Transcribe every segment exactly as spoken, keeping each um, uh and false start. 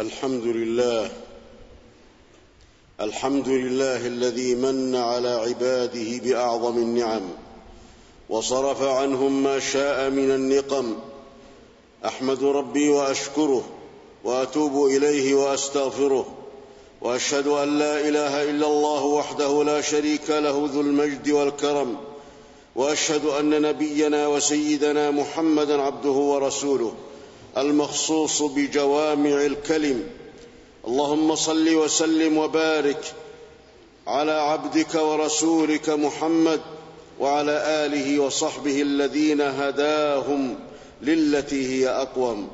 الحمد لله الحمد لله الذي من على عباده بأعظم النعم وصرف عنهم ما شاء من النقم. أحمد ربي وأشكره وأتوب إليه وأستغفره، وأشهد أن لا إله إلا الله وحده لا شريك له ذو المجد والكرم، وأشهد أن نبينا وسيدنا محمدًا عبده ورسوله المخصوص بجوامع الكلم. اللهم صل وسلم وبارك على عبدك ورسولك محمد وعلى آله وصحبه الذين هداهم للتي هي أقوم.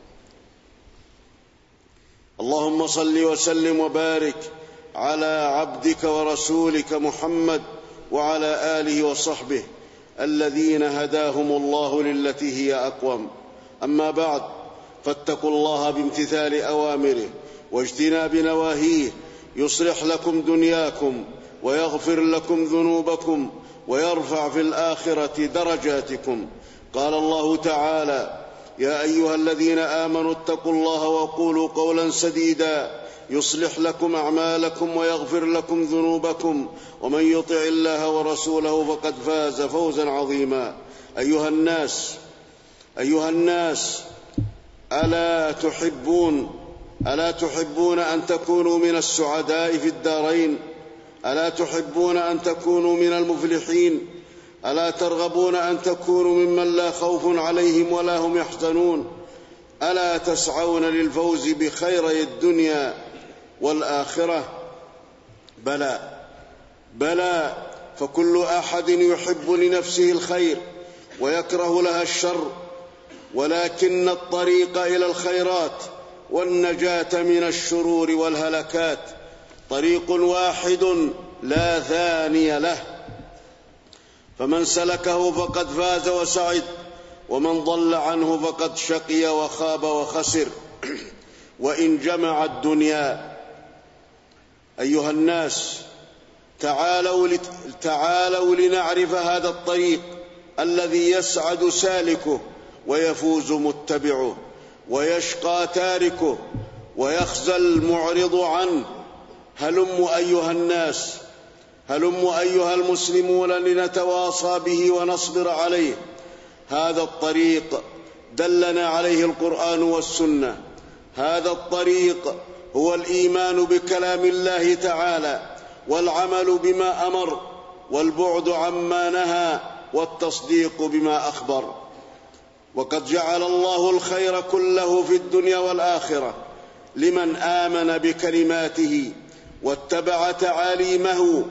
اللهم صل وسلم وبارك على عبدك ورسولك محمد وعلى آله وصحبه الذين هداهم الله للتي هي أقوم. أما بعد، فاتقوا الله بامتثال أوامره واجتناب نواهيه، يصلح لكم دنياكم ويغفر لكم ذنوبكم ويرفع في الآخرة درجاتكم. قال الله تعالى: يا أيها الذين آمنوا اتقوا الله وقولوا قولا سديدا يصلح لكم أعمالكم ويغفر لكم ذنوبكم، ومن يطع الله ورسوله فقد فاز فوزا عظيما. أيها الناس أيها الناس ألا تحبون ألا تحبون أن تكونوا من السعداء في الدارين؟ ألا تحبون أن تكونوا من المفلحين؟ ألا ترغبون أن تكونوا ممن لا خوف عليهم ولا هم يحزنون؟ ألا تسعون للفوز بخيري الدنيا والآخرة؟ بلى بلى فكل أحد يحب لنفسه الخير ويكره لها الشر، ولكن الطريق إلى الخيرات والنجاة من الشرور والهلكات طريق واحد لا ثاني له، فمن سلكه فقد فاز وسعد، ومن ضل عنه فقد شقي وخاب وخسر وإن جمع الدنيا. أيها الناس، تعالوا, لت... تعالوا لنعرف هذا الطريق الذي يسعد سالكه ويفوز متبعه ويشقى تاركه ويخزى المعرض عنه. هلموا أيها الناس، هلموا أيها المسلمون لنتواصى به ونصبر عليه. هذا الطريق دلنا عليه القرآن والسنة. هذا الطريق هو الإيمان بكلام الله تعالى والعمل بما أمر والبعد عما نهى والتصديق بما أخبر. وقد جعل الله الخير كله في الدنيا والآخرة لمن آمن بكلماته واتبع تعاليمه.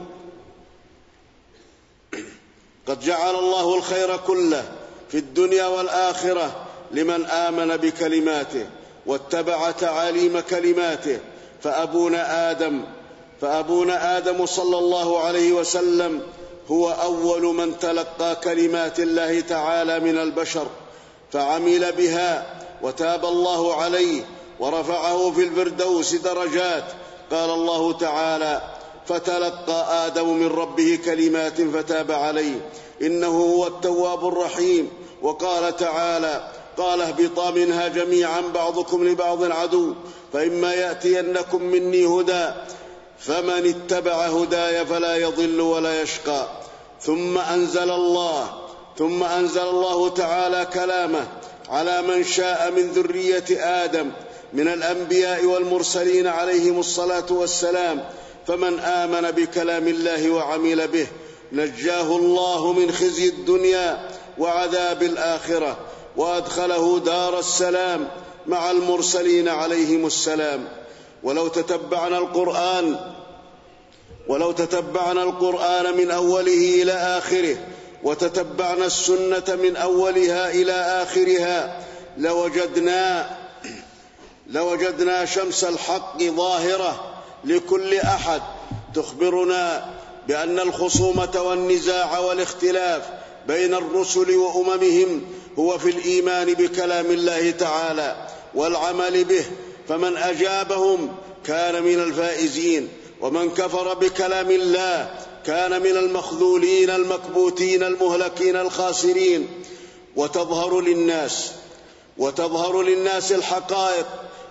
قد جعل الله الخير كله في الدنيا والآخرة لمن آمن بكلماته واتبع تعاليم كلماته. فأبونا آدم فأبونا آدم صلى الله عليه وسلم هو أول من تلقى كلمات الله تعالى من البشر فعمل بها، وتاب الله عليه ورفعه في الفردوس درجات. قال الله تعالى: فتلقى آدم من ربه كلمات فتاب عليه إنه هو التواب الرحيم. وقال تعالى: قال اهبطا منها جميعا بعضكم لبعض عدو فإما يأتينكم مني هدى فمن اتبع هداي فلا يضل ولا يشقى. ثم أنزل الله ثم أنزل الله تعالى كلامه على من شاء من ذرية آدم من الأنبياء والمرسلين عليهم الصلاة والسلام. فمن آمن بكلام الله وعمل به نجاه الله من خزي الدنيا وعذاب الآخرة، وأدخله دار السلام مع المرسلين عليهم السلام. ولو تتبعنا القرآن ولو تتبعنا القرآن من أوله إلى آخره وتتبعنا السنة من أولها إلى آخرها لوجدنا لوجدنا شمس الحق ظاهرة لكل أحد تخبرنا بأن الخصومة والنزاع والاختلاف بين الرسل وأممهم هو في الإيمان بكلام الله تعالى والعمل به، فمن أجابهم كان من الفائزين، ومن كفر بكلام الله كان من المخذولين المكبوتين المهلكين الخاسرين. وتظهر للناس وتظهر للناس الحقائق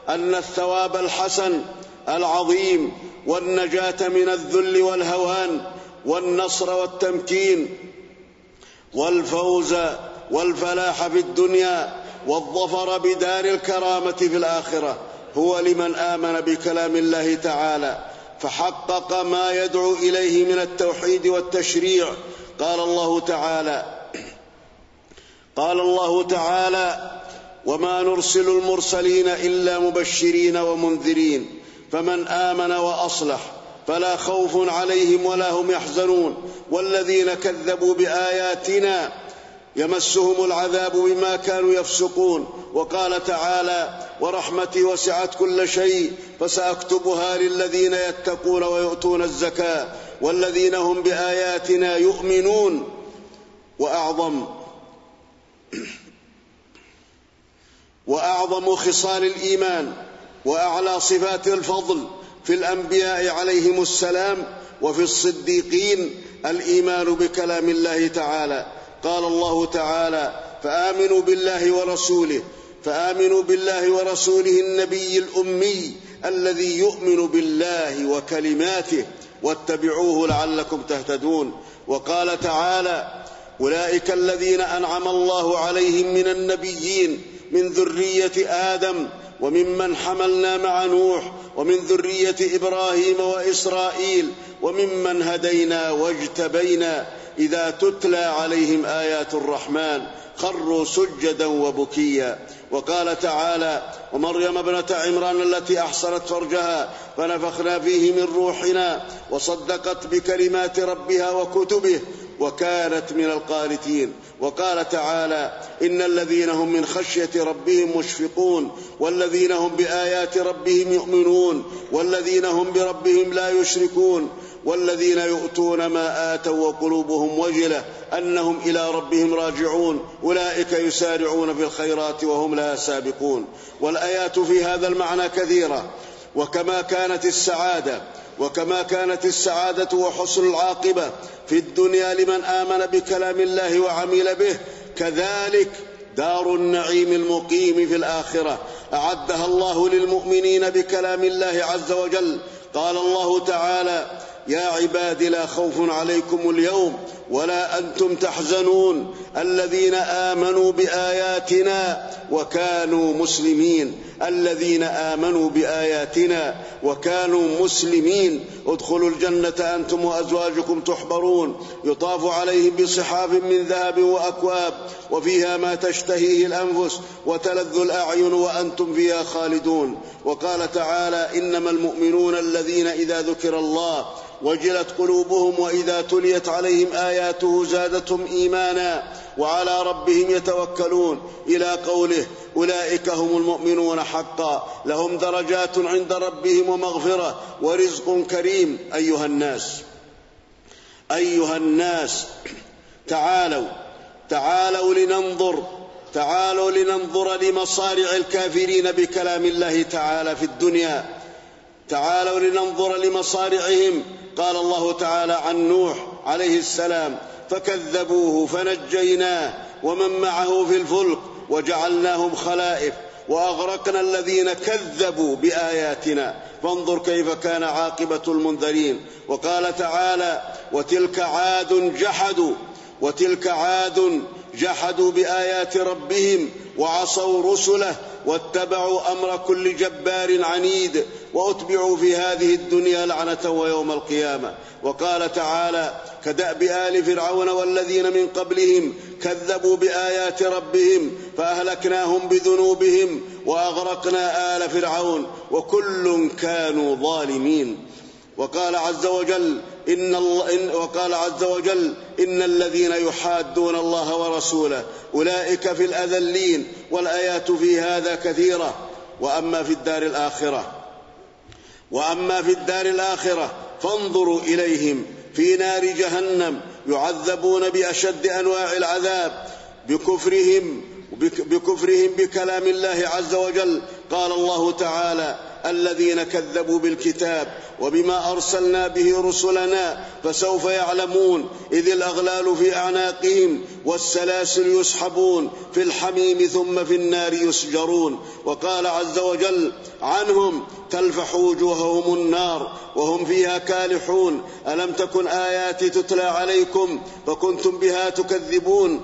أن الثواب الحسن العظيم والنجاة من الذل والهوان والنصر والتمكين والفوز والفلاح في الدنيا والظفر بدار الكرامة في الآخرة هو لمن آمن بكلام الله تعالى فحقق ما يدعو إليه من التوحيد والتشريع. قال الله تعالى قال الله تعالى وما نرسل المرسلين إلا مبشرين ومنذرين فمن آمن وأصلح فلا خوف عليهم ولا هم يحزنون والذين كذبوا بآياتنا يمسهم العذاب بما كانوا يفسقون. وقال تعالى ورحمتي وسعت كل شيء فسأكتبها للذين يتقون ويؤتون الزكاة والذين هم بآياتنا يؤمنون. وأعظم وأعظم خصال الإيمان وأعلى صفات الفضل في الأنبياء عليهم السلام وفي الصديقين الإيمان بكلام الله تعالى. قال الله تعالى فآمنوا بالله ورسوله فآمنوا بالله ورسوله النبي الأمي الذي يؤمن بالله وكلماته واتبعوه لعلكم تهتدون. وقال تعالى أولئك الذين أنعم الله عليهم من النبيين من ذرية آدم وممن حملنا مع نوح ومن ذرية إبراهيم وإسرائيل وممن هدينا واجتبينا إذا تتلى عليهم آيات الرحمن خروا سجدا وبكيا. وقال تعالى ومريم ابنة عمران التي أحصنت فرجها فنفخنا فيه من روحنا وصدقت بكلمات ربها وكتبه وكانت من القانتين. وقال تعالى إن الذين هم من خشية ربهم مشفقون والذين هم بآيات ربهم يؤمنون والذين هم بربهم لا يشركون والذين يؤتون ما آتوا وقلوبهم وجلة أنهم إلى ربهم راجعون أولئك يسارعون في الخيرات وهم لها سابقون. والآيات في هذا المعنى كثيرة. وكما كانت السعادة وكما كانت السعادة وحسن العاقبة في الدنيا لمن آمن بكلام الله وعمل به كذلك دار النعيم المقيم في الآخرة أعدها الله للمؤمنين بكلام الله عز وجل. قال الله تعالى يا عباد لا خوف عليكم اليوم ولا أنتم تحزنون الذين آمنوا بآياتنا وكانوا مسلمين الذين آمنوا بآياتنا وكانوا مسلمين ادخلوا الجنة أنتم وأزواجكم تحبرون يطاف عليهم بصحاف من ذهب وأكواب وفيها ما تشتهيه الأنفس وتلذ الأعين وأنتم فيها خالدون. وقال تعالى إنما المؤمنون الذين إذا ذكر الله وجلت قلوبهم وإذا تليت عليهم آياته زادتهم إيمانا وعلى ربهم يتوكلون إلى قوله أولئك هم المؤمنون حقا لهم درجات عند ربهم ومغفرة ورزق كريم. أيها الناس أيها الناس تعالوا تعالوا لننظر تعالوا لننظر لمصارع الكافرين بكلام الله تعالى في الدنيا. تعالوا لننظر لمصارعهم. قال الله تعالى عن نوح عليه السلام فكذبوه فنجيناه ومن معه في الفلك وجعلناهم خلائف وأغرقنا الذين كذبوا بآياتنا فانظر كيف كان عاقبة المنذرين. وقال تعالى وتلك عاد جحدوا وتلك عاد جحدوا بآيات ربهم وعصوا رسله واتبعوا أمر كل جبار عنيد وأتبعوا في هذه الدنيا لعنة ويوم القيامة. وقال تعالى كدأب آل فرعون والذين من قبلهم كذبوا بآيات ربهم فأهلكناهم بذنوبهم وأغرقنا آل فرعون وكل كانوا ظالمين. وقال عز وجل إن الله وقال عز وجل إن الذين يحادون الله ورسوله أولئك في الأذلين. والآيات في هذا كثيرة. وأما في الدار الآخرة وأما في الدار الآخرة فانظروا إليهم في نار جهنم يعذبون بأشد أنواع العذاب بكفرهم بكفرهم بكلام الله عز وجل. قال الله تعالى: الذين كذبوا بالكتاب وبما أرسلنا به رسلنا فسوف يعلمون إذ الأغلال في أعناقهم والسلاسل يسحبون في الحميم ثم في النار يسجرون. وقال عز وجل عنهم: تلفح وجوههم النار وهم فيها كالحون ألم تكن آياتي تتلى عليكم فكنتم بها تكذبون.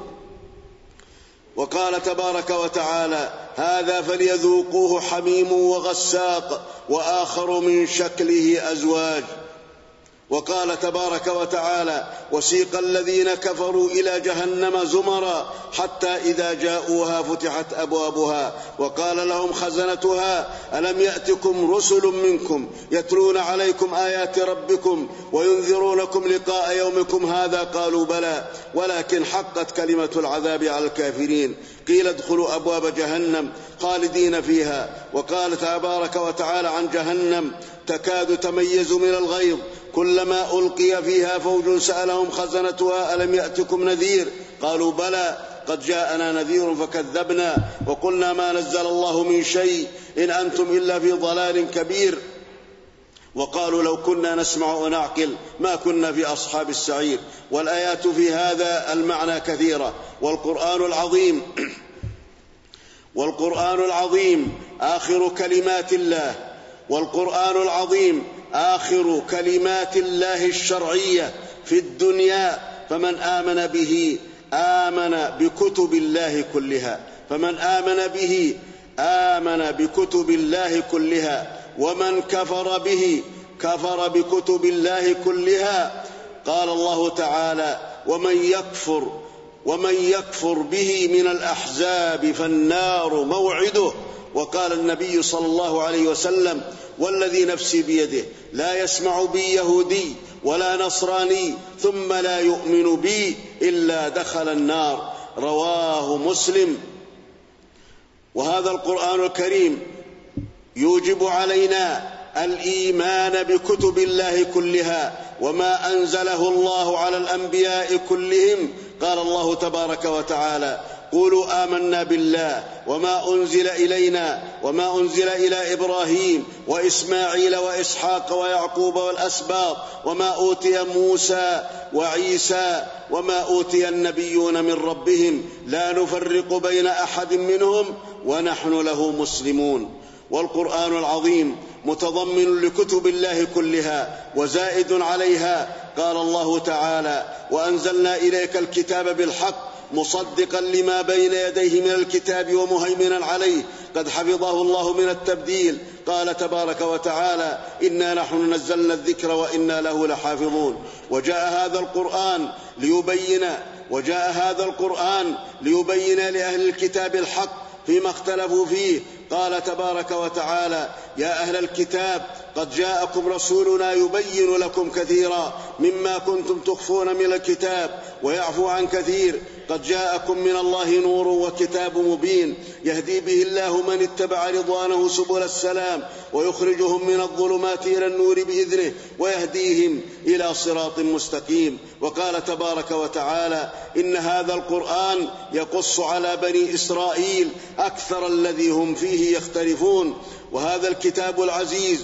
وقال تبارك وتعالى: هذا فليذوقوه حميم وغساق وآخر من شكله أزواج. وقال تبارك وتعالى: وسيق الذين كفروا إلى جهنم زمرا حتى إذا جاءوها فتحت أبوابها وقال لهم خزنتها ألم يأتكم رسل منكم يتلون عليكم آيات ربكم وينذرونكم لقاء يومكم هذا قالوا بلى ولكن حقت كلمة العذاب على الكافرين قيل ادخلوا أبواب جهنم خالدين فيها. وقال تبارك وتعالى عن جهنم: تكاد تميز من الغيظ كلما ألقي فيها فوج سألهم خزنتها ألم يأتكم نذير قالوا بلى قد جاءنا نذير فكذبنا وقلنا ما نزل الله من شيء إن أنتم إلا في ضلال كبير. وقالوا لو كنا نسمع ونعقل ما كنا في أصحاب السعير. والآيات في هذا المعنى كثيرة. والقرآن العظيم والقرآن العظيم آخر كلمات الله والقرآن العظيم آخر كلمات الله الشرعية في الدنيا. فمن آمن به آمن بكتب الله كلها فمن آمن به آمن بكتب الله كلها ومن كفر به كفر بكتب الله كلها. قال الله تعالى: ومن يكفر ومن يكفر به من الأحزاب فالنار موعده. وقال النبي صلى الله عليه وسلم: والذي نفسي بيده لا يسمع بي يهودي ولا نصراني ثم لا يؤمن بي إلا دخل النار. رواه مسلم. وهذا القرآن الكريم يوجب علينا الإيمان بكتب الله كلها وما أنزله الله على الأنبياء كلهم. قال الله تبارك وتعالى: قولوا آمنا بالله وما أنزل إلينا وما أنزل إلى إبراهيم وإسماعيل وإسحاق ويعقوب والأسباط وما أوتي موسى وعيسى وما أوتي النبيون من ربهم لا نفرق بين أحد منهم ونحن له مسلمون. والقرآن العظيم متضمن لكتب الله كلها وزائد عليها. قال الله تعالى: وأنزلنا إليك الكتاب بالحق مصدقا لما بين يديه من الكتاب ومهيمنا عليه قد حفظه الله من التبديل. قال تبارك وتعالى: إنا نحن نزلنا الذكر وإنا له لحافظون. وجاء هذا القرآن ليبين وجاء هذا القرآن ليبين لأهل الكتاب الحق فيما اختلفوا فيه. قال تبارك وتعالى: يا أهل الكتاب قد جاءكم رسولنا يبين لكم كثيرا مما كنتم تخفون من الكتاب ويعفو عن كثير قد جاءكم من الله نور وكتاب مبين يهدي به الله من اتبع رضوانه سبل السلام ويخرجهم من الظلمات إلى النور بإذنه ويهديهم إلى صراط مستقيم. وقال تبارك وتعالى: إن هذا القرآن يقص على بني إسرائيل أكثر الذي هم فيه يختلفون. وهذا الكتاب العزيز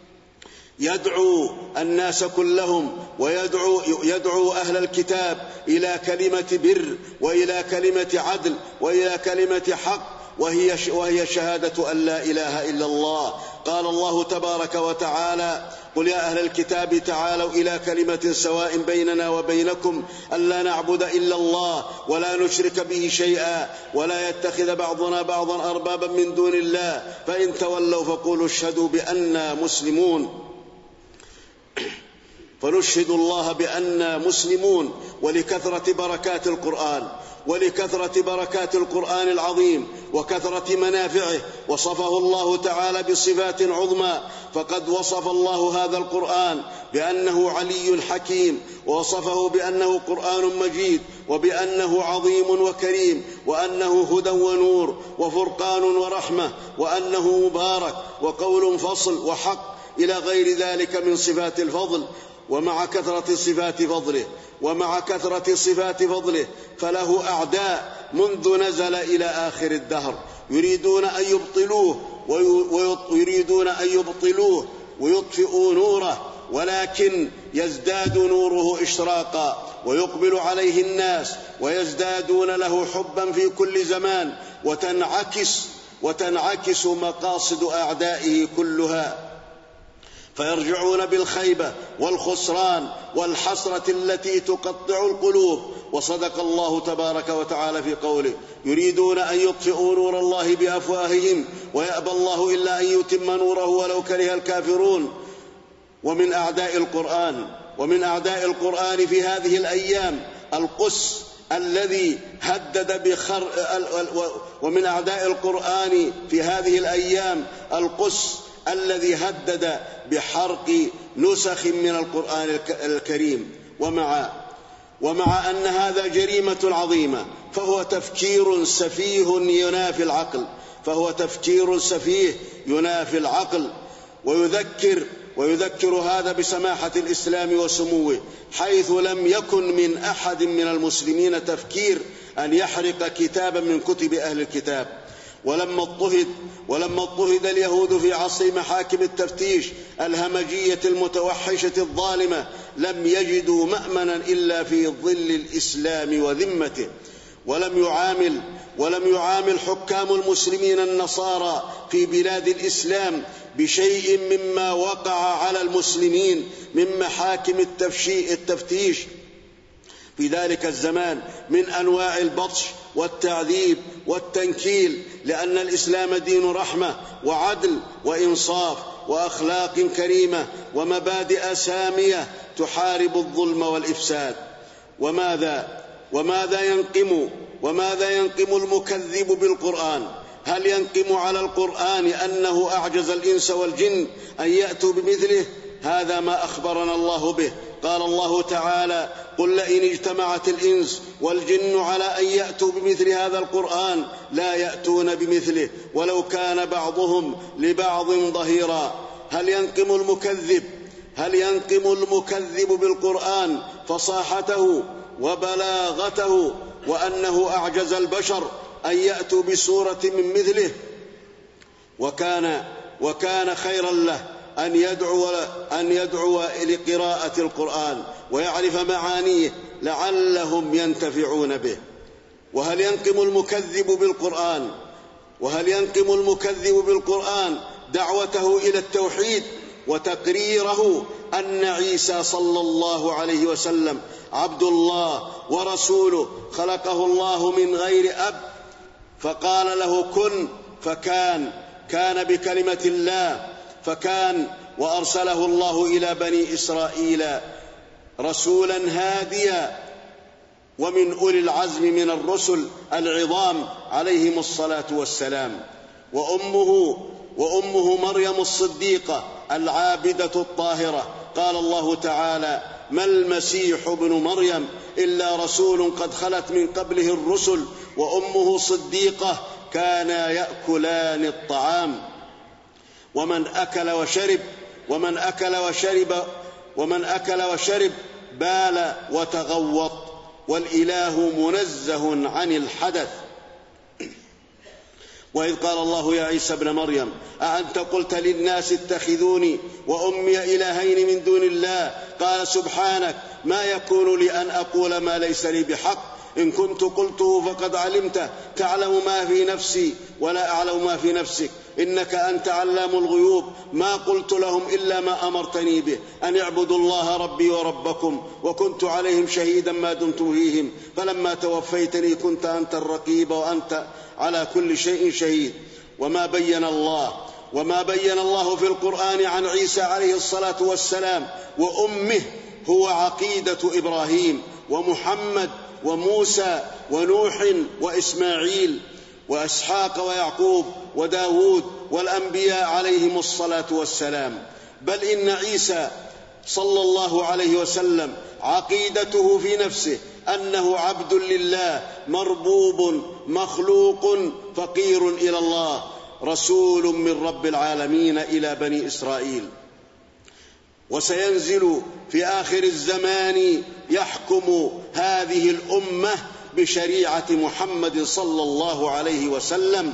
يدعو الناس كلهم ويدعو يدعو أهل الكتاب إلى كلمة بر وإلى كلمة عدل وإلى كلمة حق وهي وهي شهادة أن لا إله إلا الله. قال الله تبارك وتعالى: قل يا أهل الكتاب تعالوا إلى كلمة سواء بيننا وبينكم ألا نعبد إلا الله ولا نشرك به شيئا ولا يتخذ بعضنا بعضا أربابا من دون الله فإن تولوا فقولوا اشهدوا بأننا مسلمون. فنشهد الله بأننا مسلمون. ولكثرة بركات القرآن ولكثرة بركات القرآن العظيم وكثرة منافعه وصفه الله تعالى بصفات عظمى. فقد وصف الله هذا القرآن بأنه علي حكيم ووصفه بأنه قرآن مجيد وبأنه عظيم وكريم وأنه هدى ونور وفرقان ورحمة وأنه مبارك وقول فصل وحق إلى غير ذلك من صفات الفضل. ومع كثرة صفات فضله ومع كثرة صفات فضله فله أعداء منذ نزل إلى آخر الدهر، يريدون أن يبطلوه ويريدون أن يبطلوه ويطفئوا نوره، ولكن يزداد نوره إشراقا ويقبل عليه الناس ويزدادون له حبا في كل زمان، وتنعكس وتنعكس مقاصد أعدائه كلها، فيرجعون بالخيبة والخسران والحسرة التي تقطع القلوب. وصدق الله تبارك وتعالى في قوله: يريدون أن يطفئوا نور الله بأفواههم ويأبى الله إلا أن يتم نوره ولو كره الكافرون. ومن أعداء القرآن ومن أعداء القرآن في هذه الأيام القس الذي هدد بخر ومن أعداء القرآن في هذه الأيام القس الذي هدد بحرق نسخ من القرآن الكريم. ومع ومع أن هذا جريمة عظيمة، فهو تفكير سفيه ينافي العقل فهو تفكير سفيه ينافي العقل ويذكر ويذكر هذا بسماحة الإسلام وسموه، حيث لم يكن من أحد من المسلمين تفكير أن يحرق كتابا من كتب أهل الكتاب. ولما اضطهد ولما اضطهد اليهود في عصر محاكم التفتيش الهمجية المتوحشة الظالمة، لم يجدوا مأمنا إلا في ظل الإسلام وذمته، ولم يعامل ولم يعامل حكام المسلمين النصارى في بلاد الإسلام بشيء مما وقع على المسلمين من محاكم التفتيش في ذلك الزمان من أنواع البطش والتعذيب والتنكيل، لأن الإسلام دين رحمة وعدل وإنصاف وأخلاق كريمة ومبادئ سامية تحارب الظلم والإفساد. وماذا وماذا ينقم وماذا ينقم المكذب بالقرآن؟ هل ينقم على القرآن أنه أعجز الإنس والجن أن يأتوا بمثله؟ هذا ما أخبرنا الله به. قال الله تعالى: قل لئن اجتمعت الإنس والجن على أن يأتوا بمثل هذا القرآن لا يأتون بمثله ولو كان بعضهم لبعض ظهيرا. هل ينقم المكذب هل ينقم المكذب بالقرآن فصاحته وبلاغته وأنه أعجز البشر أن يأتوا بسورة من مثله؟ وكان وكان خيرا له أن يدعو أن يدعو لقراءة القرآن ويعرف معانيه لعلهم ينتفعون به. وهل ينقم المكذب بالقرآن وهل ينقم المكذب بالقرآن دعوته إلى التوحيد وتقريره أن عيسى صلى الله عليه وسلم عبد الله ورسوله، خلقه الله من غير أب فقال له كن فكان، كان بكلمة الله فكان، وأرسله الله إلى بني إسرائيل رسولا هاديا ومن أولي العزم من الرسل العظام عليهم الصلاة والسلام. وأمه وأمه مريم الصديقة العابدة الطاهرة. قال الله تعالى: ما المسيح ابن مريم إلا رسول قد خلت من قبله الرسل وأمه صديقة كانا يأكلان الطعام. ومن أكل وشرب ومن أكل وشرب ومن أكل وشرب بال وتغوط، والإله منزه عن الحدث. وإذ قال الله يا عيسى ابن مريم أأنت قلت للناس اتخذوني وأمي إلهين من دون الله؟ قال سبحانك ما يكون لي أن أقول ما ليس لي بحق، إن كنت قلته فقد علمته، تعلم ما في نفسي ولا أعلم ما في نفسك، إنك أنت علام الغيوب. ما قلت لهم إلا ما أمرتني به، أن اعبدوا الله ربي وربكم، وكنت عليهم شهيدا ما دمت فيهم، فلما توفيتني كنت أنت الرقيب وأنت على كل شيء شهيد. وما بين الله وما بين الله في القرآن عن عيسى عليه الصلاة والسلام وأمه هو عقيدة إبراهيم ومحمد وموسى ونوح وإسماعيل وإسحاق ويعقوب وداود والأنبياء عليهم الصلاة والسلام. بل إن عيسى صلى الله عليه وسلم عقيدته في نفسه أنه عبد لله مربوب مخلوق فقير إلى الله، رسول من رب العالمين إلى بني إسرائيل. وسينزل في آخر الزمان يحكم هذه الأمة بشريعة محمد صلى الله عليه وسلم،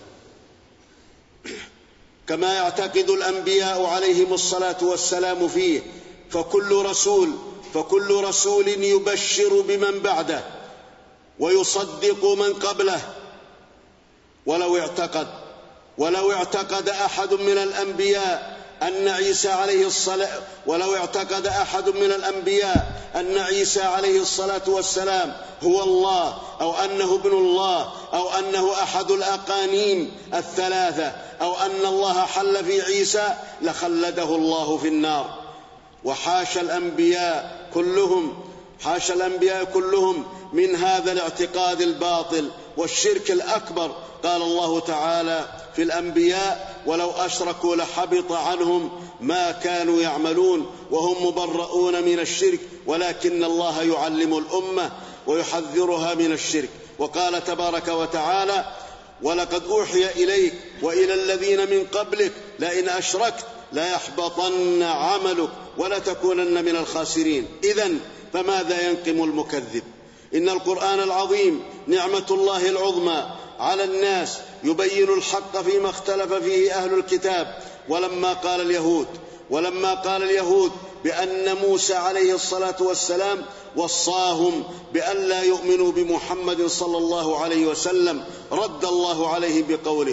كما يعتقد الأنبياء عليهم الصلاة والسلام فيه. فكل رسول فكل رسول يبشر بمن بعده ويصدق من قبله. ولو اعتقد ولو اعتقد أحد من الأنبياء أن عيسى عليه الصلاة ولو اعتقد أحد من الأنبياء أن عيسى عليه الصلاة والسلام هو الله، أو أنه ابن الله، أو أنه أحد الأقانيم الثلاثة، أو أن الله حل في عيسى، لخلده الله في النار. وحاش الأنبياء كلهم حاش الأنبياء كلهم من هذا الاعتقاد الباطل والشرك الأكبر. قال الله تعالى في الأنبياء: ولو أشركوا لحبط عنهم ما كانوا يعملون وهم مبرؤون من الشرك ولكن الله يعلم الأمة ويحذرها من الشرك. وقال تبارك وتعالى: ولقد أوحي إليك وإلى الذين من قبلك لئن أشركت ليحبطن عملك ولتكونن من الخاسرين. إذن فماذا ينقم المكذب؟ إن القرآن العظيم نعمة الله العظمى على الناس، يبين الحق فيما اختلف فيه أهل الكتاب. ولما قال اليهود ولما قال اليهود بأن موسى عليه الصلاة والسلام وصاهم بأن لا يؤمنوا بمحمد صلى الله عليه وسلم، رد الله عليه بقوله: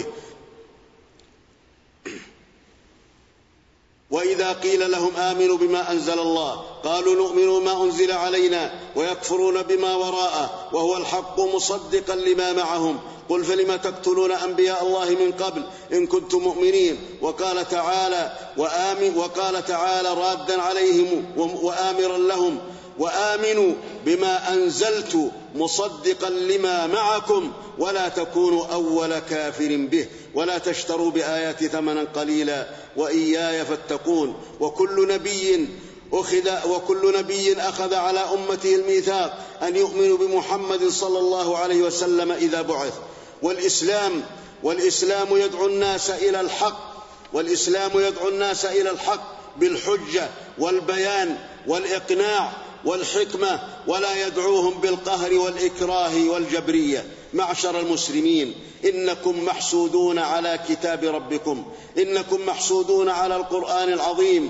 وإذا قيل لهم آمنوا بما أنزل الله قالوا نؤمن بما أنزل علينا ويكفرون بما وراءه وهو الحق مصدقا لما معهم قل فلم تقتلون أنبياء الله من قبل إن كنتم مؤمنين. وقال تعالى وآمن وقال تعالى رادا عليهم وآمرا لهم: وآمنوا بما أنزلت مصدقا لما معكم ولا تكونوا أول كافر به ولا تشتروا بآياتي ثمنا قليلا وإياي فاتقون. وكل نبي أخذ وكل نبي أخذ على أمته الميثاق أن يؤمنوا بمحمد صلى الله عليه وسلم إذا بعث. والإسلام والإسلام يدعو الناس إلى الحق والإسلام يدعو الناس إلى الحق بالحجة والبيان والإقناع والحكمة، ولا يدعوهم بالقهر والإكراه والجبرية. معشر المسلمين، إنكم محسودون على كتاب ربكم، إنكم محسودون على القرآن العظيم،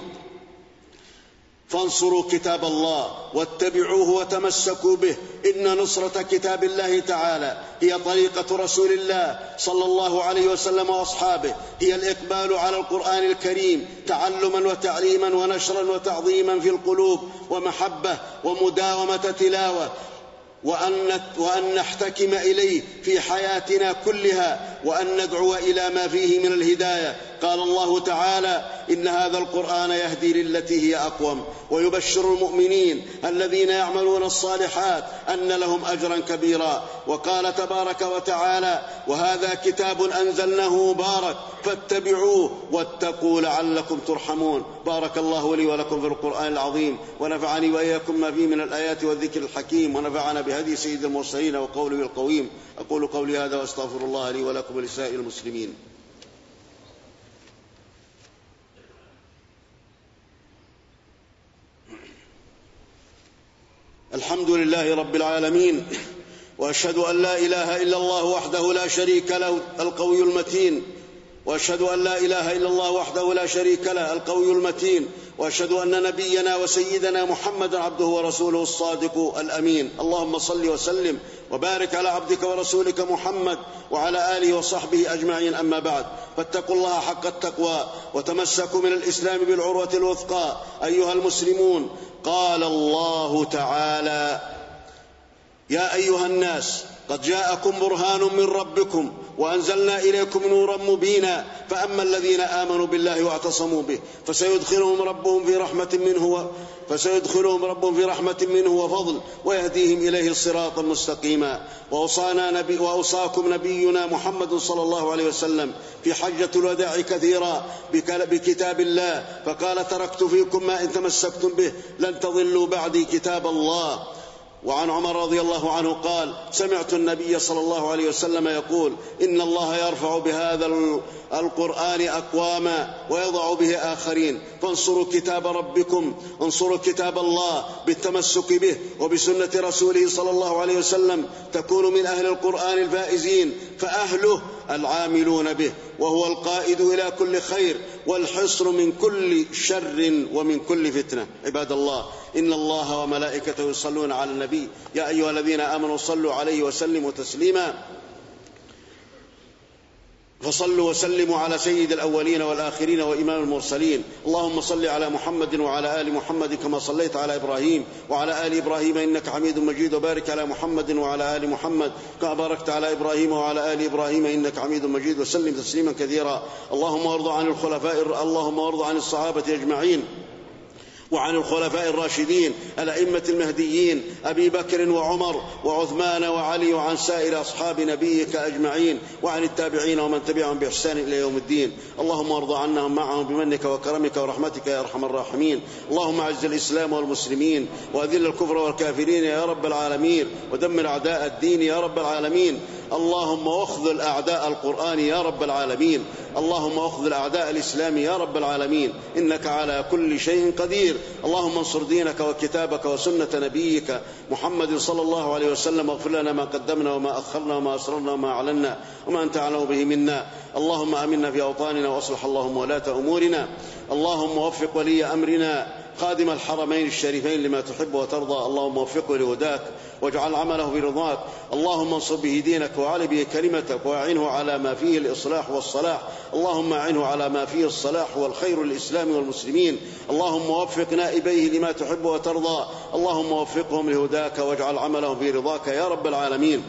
فانصروا كتاب الله واتبعوه وتمسكوا به. إن نصرة كتاب الله تعالى هي طريقة رسول الله صلى الله عليه وسلم وأصحابه، هي الإقبال على القرآن الكريم تعلما وتعليما ونشرا وتعظيما في القلوب ومحبة ومداومة تلاوة، وأن, وأن نحتكم إليه في حياتنا كلها، وأن ندعو إلى ما فيه من الهداية. قال الله تعالى: إن هذا القرآن يهدي للتي هي أقوم ويبشر المؤمنين الذين يعملون الصالحات أن لهم أجرا كبيرا. وقال تبارك وتعالى: وهذا كتاب أنزلناه مبارك فاتبعوه واتقوا لعلكم ترحمون. بارك الله لي ولكم في القرآن العظيم، ونفعني وإياكم ما فيه من الآيات والذكر الحكيم، ونفعنا بهدي سيد المرسلين وقوله القويم. أقول قولي هذا وأستغفر الله لي ولكم ولسائر المسلمين. الحمد لله رب العالمين، وأشهد أن لا إله إلا الله وحده لا شريك له القوي المتين وأشهد أن لا إله إلا الله وحده لا شريك له القوي المتين وأشهد أن نبينا وسيدنا محمدا عبده ورسوله الصادق الأمين. اللهم صل وسلم وبارك على عبدك ورسولك محمد وعلى آله وصحبه أجمعين. أما بعد، فاتقوا الله حق التقوى وتمسكوا من الإسلام بالعروة الوثقى. أيها المسلمون، قال الله تعالى: يا أيها الناس قد جاءكم برهان من ربكم وأنزلنا إليكم نورا مبينا فأما الذين آمنوا بالله واعتصموا به فسيدخلهم ربهم في رحمة منه فسيدخلهم ربهم في رحمة منه وفضل ويهديهم إليه صراطا مستقيما. وأوصانا نبي وأوصاكم نبينا محمد صلى الله عليه وسلم في حجة الوداع كثيرا بكتاب الله، فقال: تركت فيكم ما إن تمسكتم به لن تضلوا بعدي كتاب الله وعن عمر رضي الله عنه قال: سمعت النبي صلى الله عليه وسلم يقول: إن الله يرفع بهذا القرآن أقواما ويضع به آخرين، فانصروا كتاب ربكم، انصروا كتاب الله بالتمسك به وبسنة رسوله صلى الله عليه وسلم، تكونوا من أهل القرآن الفائزين، فأهله العاملون به، وهو القائد إلى كل خير والحصر من كل شر ومن كل فتنة. عباد الله، إن الله وملائكته يصلون على النبي، يا أيها الذين آمنوا صلوا عليه وسلموا تسليما. فصلوا وسلموا على سيد الأولين والآخرين وإمام المرسلين. اللهم صل على محمد وعلى آل محمد كما صليت على إبراهيم وعلى آل إبراهيم إنك حميد مجيد، وبارك على محمد وعلى آل محمد كما باركت على إبراهيم وعلى آل إبراهيم إنك حميد مجيد، وسلم تسليما كثيرا. اللهم وارض عن الخلفاء اللهم وارض عن الصحابة أجمعين وعن الخلفاء الراشدين الأئمة المهديين أبي بكر وعمر وعثمان وعلي، وعن سائر أصحاب نبيك أجمعين، وعن التابعين ومن تبعهم بإحسان إلى يوم الدين. اللهم ارض عنهم معهم بمنك وكرمك ورحمتك يا أرحم الراحمين. اللهم أعز الإسلام والمسلمين وأذل الكفر والكافرين يا رب العالمين، ودمر أعداء الدين يا رب العالمين. اللهم اخذل أعداء القرآن يا رب العالمين. اللهم اخذل أعداء الإسلام يا رب العالمين، إنك على كل شيء قدير. اللهم انصر دينك وكتابك وسنة نبيك محمد صلى الله عليه وسلم، واغفر لنا ما قدمنا وما أخرنا وما أسررنا وما أعلنا وما أنت أعلم به منا. اللهم آمنا في أوطاننا وأصلح اللهم ولاة أمورنا. اللهم وفق ولي أمرنا خادم الحرمين الشريفين لما تحب وترضى. اللهم وفقه لهداك واجعل عمله برضاك. اللهم انصر به دينك وعلي به كلمتك، واعنه على ما فيه الإصلاح والصلاح. اللهم اعنه على ما فيه الصلاح والخير للإسلام والمسلمين. اللهم وفق نائبيه لما تحب وترضى. اللهم وفقهم لهداك واجعل عملهم برضاك يا رب العالمين.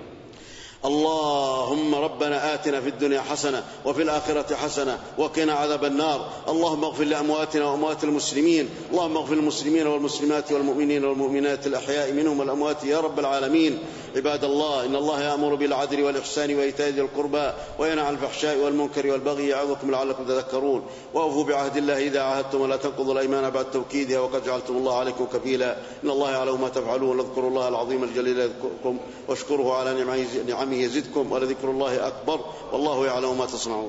اللهم ربنا آتنا في الدنيا حسنة وفي الآخرة حسنة وقنا عذاب النار. اللهم اغفر لأمواتنا وأموات المسلمين. اللهم اغفر للمسلمين والمسلمات والمؤمنين والمؤمنات الأحياء منهم والأموات يا رب العالمين. عباد الله، إن الله يأمر بالعدل والإحسان وإيتاء ذي القربى وينهى عن الفحشاء والمنكر والبغي يعظكم لعلكم تذكرون. وأوفوا بعهد الله إذا عاهدتم ولا تنقضوا الأيمان بعد توكيدها وقد جعلتم الله عليكم كفيلا. إن الله يعلم ما تفعلون. اذكروا الله العظيم الجليل يذكركم واشكروه على نعمه يزدكم ولذكر الله أكبر والله يعلم ما تصنعون.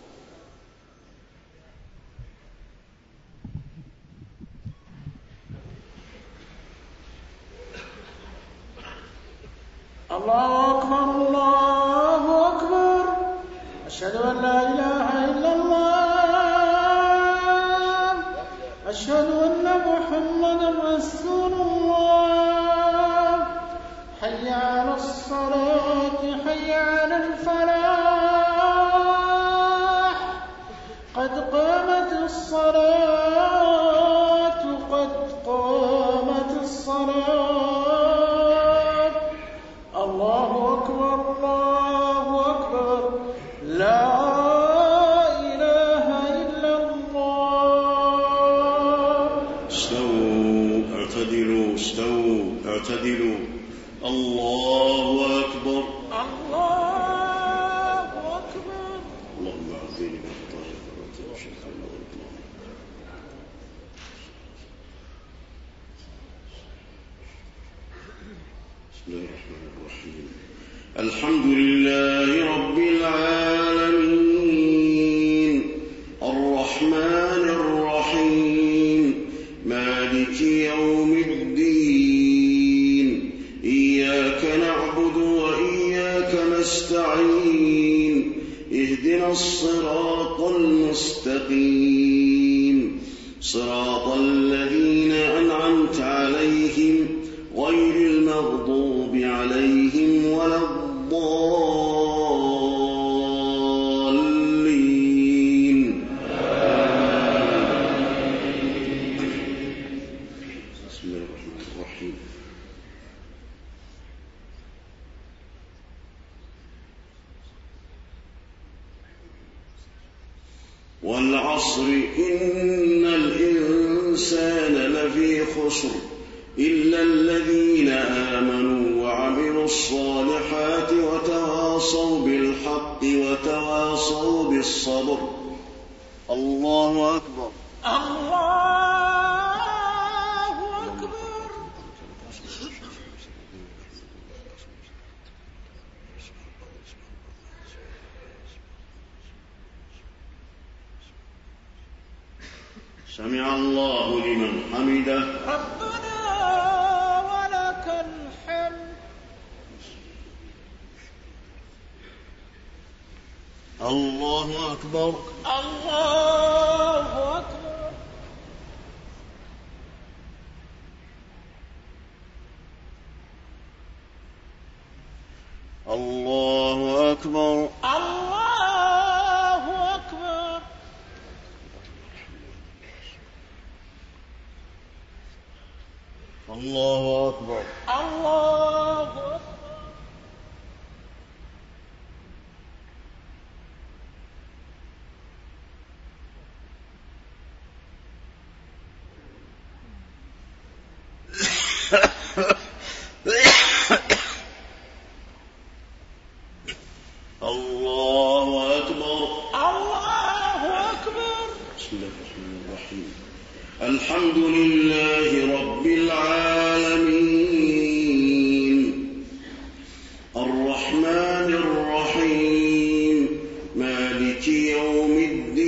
الله أكبر الله أكبر، أشهد أن لا إله إلا الله، أشهد أن محمدا رسول الله. حي على الصلاة حي على الفلاح، قد قامت الصلاة قد قامت الصلاة. الله أكبر الله أكبر، لا إله إلا الله. استووا اعتدلوا استووا اعتدلوا. الله أكبر الله أكبر. اللهم أعزني بخطايا فرات وشيخ الله. بسم الله الرحمن الرحيم. الحمد لله رب العالمين الرحمن الرحيم مالك يوم الدين، إياك نعبد وإياك نستعين، اهدنا الصراط المستقيم، صراط الذين أنعمت عليهم غير المغضوب عليهم ولا الضالين. بسم الله الرحمن الرحيم. والعصر إن الإنسان لفي خسر إلا الذين آمنوا وعملوا الصالحات وتواصوا بالحق وتواصوا بالصبر. الله أكبر الله أكبر. سمع الله لمن حمده. ربنا ولك الحمد. الله أكبر. الله أكبر. الله أكبر. الله أكبر. الله أكبر. الله أكبر. الله أكبر. الله أكبر. بسم الله الرحمن الرحيم. الحمد لله رب العالمين الرحمن الرحيم مالك يوم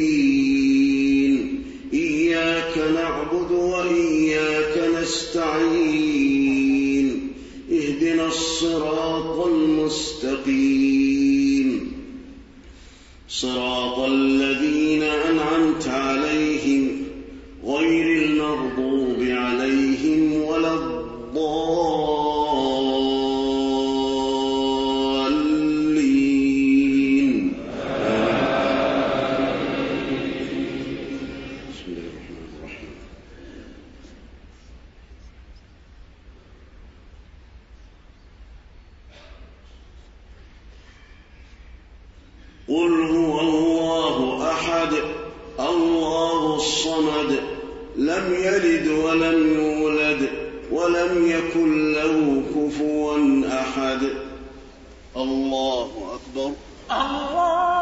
الدين إياك نعبد وإياك نستعين اهدنا الصراط المستقيم صراط الذين أنعمت عليهم غير المغضوب عليهم ولا الضالين. بسم الله الرحمن الرحيم. قل هو الله أحد الله الصمد لم يلد ولم يولد ولم يكن له كفوا أحد. الله أكبر. الله